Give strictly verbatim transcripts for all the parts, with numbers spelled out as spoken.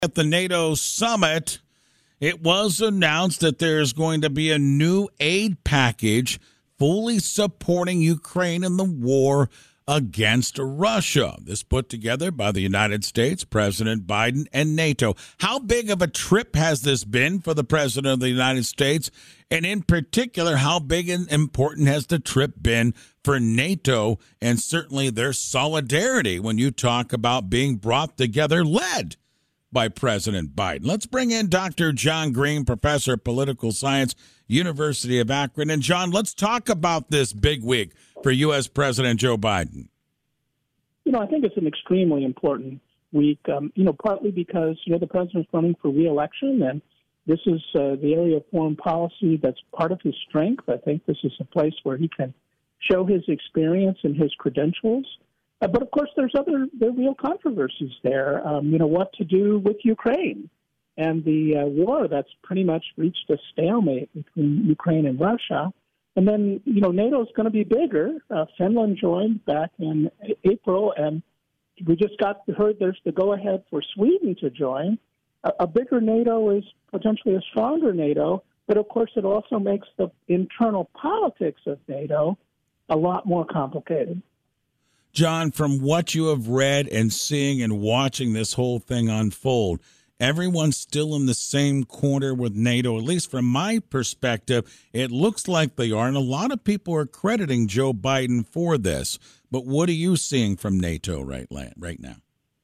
At the NATO summit, it was announced that there's going to be a new aid package fully supporting Ukraine in the war against Russia. This put together by the United States, President Biden, and NATO. How big of a trip has this been for the President of the United States? And in particular, how big and important has the trip been for NATO and certainly their solidarity when you talk about being brought together, led by President Biden? Let's bring in Doctor John Green, professor of political science, University of Akron. And John, let's talk about this big week for U S. President Joe Biden. You know, I think it's an extremely important week, um, you know, partly because, you know, the president's running for re-election, and this is uh, the area of foreign policy that's part of his strength. I think this is a place where he can show his experience and his credentials. Uh, but, of course, there's other there are real controversies there, um, you know, what to do with Ukraine and the uh, war that's pretty much reached a stalemate between Ukraine and Russia. And then, you know, NATO is going to be bigger. Uh, Finland joined back in April, and we just got heard there's the go-ahead for Sweden to join. A, a bigger NATO is potentially a stronger NATO, but, of course, it also makes the internal politics of NATO a lot more complicated. John, from what you have read and seeing and watching this whole thing unfold, everyone's still in the same corner with NATO, at least from my perspective. It looks like they are, and a lot of people are crediting Joe Biden for this. But what are you seeing from NATO right, right now?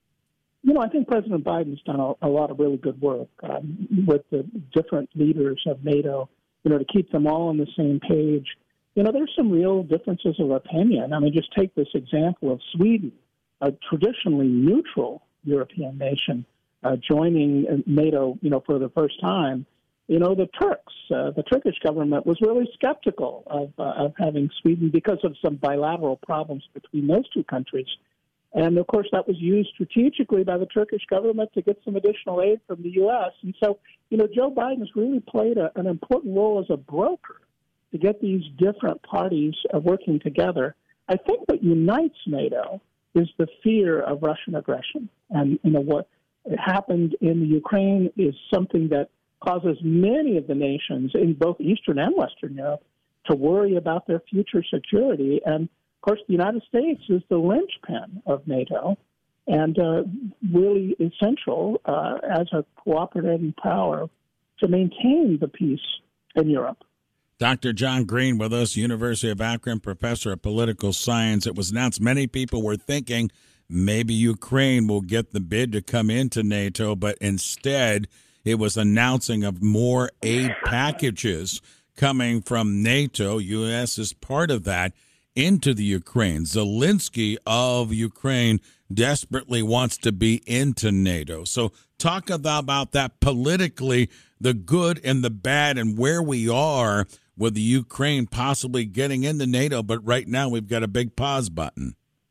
You know, I think President Biden's done a, a lot of really good work um, with the different leaders of NATO, you know, to keep them all on the same page. You know, there's some real differences of opinion. I mean, just take this example of Sweden, a traditionally neutral European nation, uh, joining NATO, you know, for the first time. You know, the Turks, uh, the Turkish government was really skeptical of, uh, of having Sweden because of some bilateral problems between those two countries. And, of course, that was used strategically by the Turkish government to get some additional aid from the U S. And so, you know, Joe Biden has really played a, an important role as a broker to get these different parties uh, working together. I think what unites NATO is the fear of Russian aggression. And, you know, what happened in the Ukraine is something that causes many of the nations in both Eastern and Western Europe to worry about their future security. And, of course, the United States is the linchpin of NATO and uh, really essential uh, as a cooperating power to maintain the peace in Europe. Doctor John Green with us, University of Akron, professor of political science. It was announced many people were thinking maybe Ukraine will get the bid to come into NATO, but instead it was announcing of more aid packages coming from NATO. U S is part of that into the Ukraine. Zelensky of Ukraine desperately wants to be into NATO. So talk about, about that politically, the good and the bad, and where we are with the Ukraine possibly getting into NATO, but right now we've got a big pause button.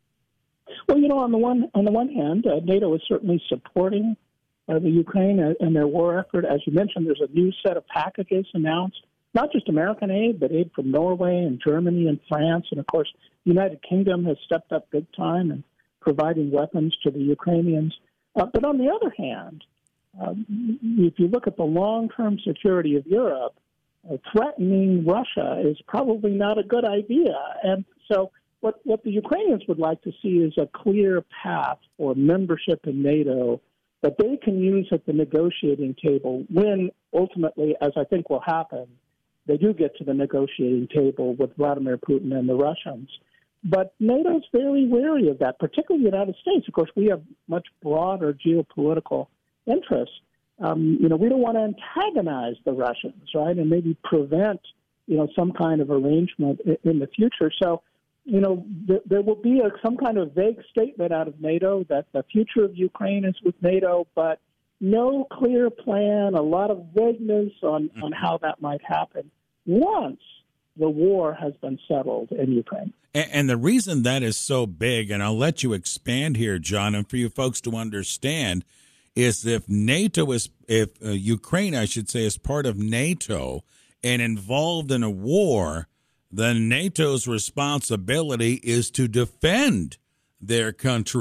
Well, you know, on the one on the one hand, uh, NATO is certainly supporting uh, the Ukraine and their war effort. As you mentioned, there's a new set of packages announced, not just American aid, but aid from Norway and Germany and France. And, of course, the United Kingdom has stepped up big time in providing weapons to the Ukrainians. Uh, but on the other hand, um, if you look at the long-term security of Europe, uh, threatening Russia is probably not a good idea. And so what, what the Ukrainians would like to see is a clear path for membership in NATO that they can use at the negotiating table when ultimately, as I think will happen, they do get to the negotiating table with Vladimir Putin and the Russians. But NATO's very wary of that, particularly the United States. Of course, we have much broader geopolitical interests. Um, you know, we don't want to antagonize the Russians, right, and maybe prevent, you know, some kind of arrangement in, in the future. So, you know, th- there will be a, some kind of vague statement out of NATO that the future of Ukraine is with NATO, but no clear plan, a lot of vagueness on, on how that might happen once the war has been settled in Ukraine. And, and the reason that is so big, and I'll let you expand here, John, and for you folks to understand, is if NATO is, if uh, Ukraine, I should say, is part of NATO and involved in a war, then NATO's responsibility is to defend their country.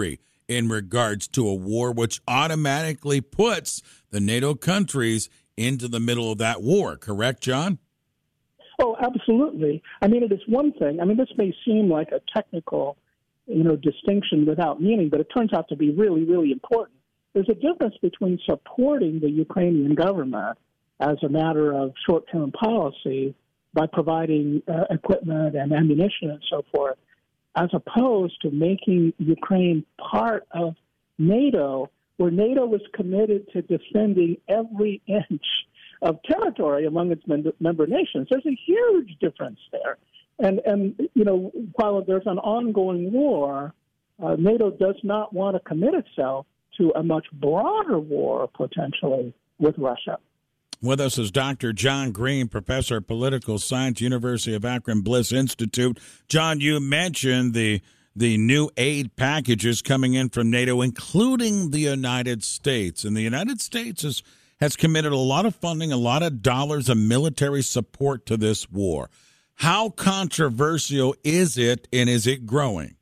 in regards to a war, which automatically puts the NATO countries into the middle of that war. Correct, John? Oh, absolutely. I mean, it is one thing. I mean, this may seem like a technical, you know, distinction without meaning, but it turns out to be really, really important. There's a difference between supporting the Ukrainian government as a matter of short-term policy by providing uh, equipment and ammunition and so forth, as opposed to making Ukraine part of NATO, where NATO was committed to defending every inch of territory among its member nations. There's a huge difference there. And, and you know, while there's an ongoing war, uh, NATO does not want to commit itself to a much broader war, potentially, with Russia. With us is Doctor John Green, professor of political science, University of Akron Bliss Institute. John, you mentioned the the new aid packages coming in from NATO, including the United States. And the United States is, has committed a lot of funding, a lot of dollars of military support to this war. How controversial is it, and is it growing?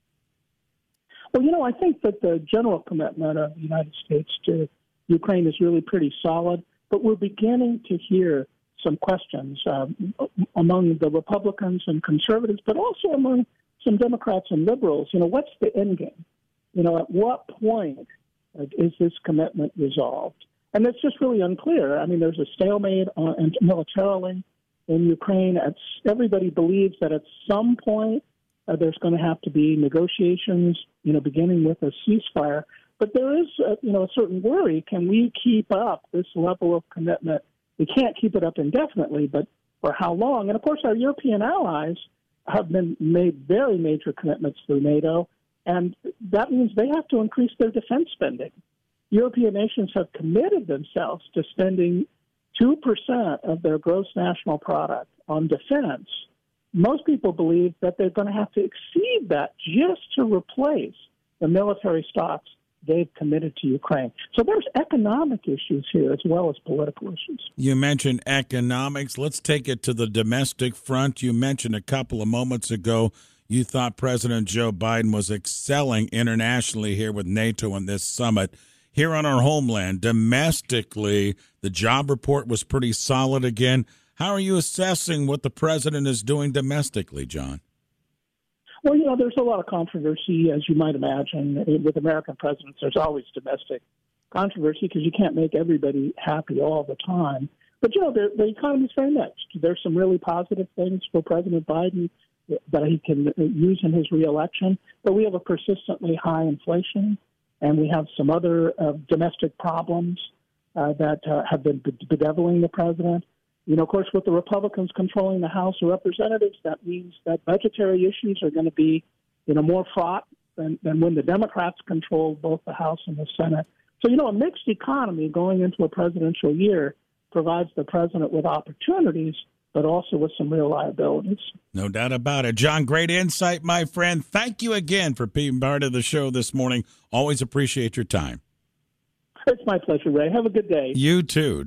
Well, you know, I think that the general commitment of the United States to Ukraine is really pretty solid, but we're beginning to hear some questions um, among the Republicans and conservatives, but also among some Democrats and liberals. You know, what's the end game? You know, at what point uh, is this commitment resolved? And it's just really unclear. I mean, there's a stalemate on, militarily in Ukraine. It's, everybody believes that at some point uh, there's going to have to be negotiations, you know, beginning with a ceasefire. But there is, uh, you know, a certain worry. Can we keep up this level of commitment? We can't keep it up indefinitely, but for how long? And, of course, our European allies have been made very major commitments through NATO, and that means they have to increase their defense spending. European nations have committed themselves to spending two percent of their gross national product on defense. Most people believe that they're going to have to exceed that just to replace the military stocks they've committed to Ukraine. So there's economic issues here as well as political issues. You mentioned economics. Let's take it to the domestic front. You mentioned a couple of moments ago you thought President Joe Biden was excelling internationally here with NATO in this summit. Here on our homeland, domestically, the job report was pretty solid again. How are you assessing what the president is doing domestically, John? Well, you know, there's a lot of controversy, as you might imagine. With American presidents, there's always domestic controversy because you can't make everybody happy all the time. But, you know, the, the economy is very mixed. There's some really positive things for President Biden that he can use in his reelection. But we have a persistently high inflation, and we have some other uh, domestic problems uh, that uh, have been bedeviling the president. You know, of course, with the Republicans controlling the House of Representatives, that means that budgetary issues are going to be, you know, more fraught than, than when the Democrats controlled both the House and the Senate. So, you know, a mixed economy going into a presidential year provides the president with opportunities, but also with some real liabilities. No doubt about it. John, great insight, my friend. Thank you again for being part of the show this morning. Always appreciate your time. It's my pleasure, Ray. Have a good day. You too.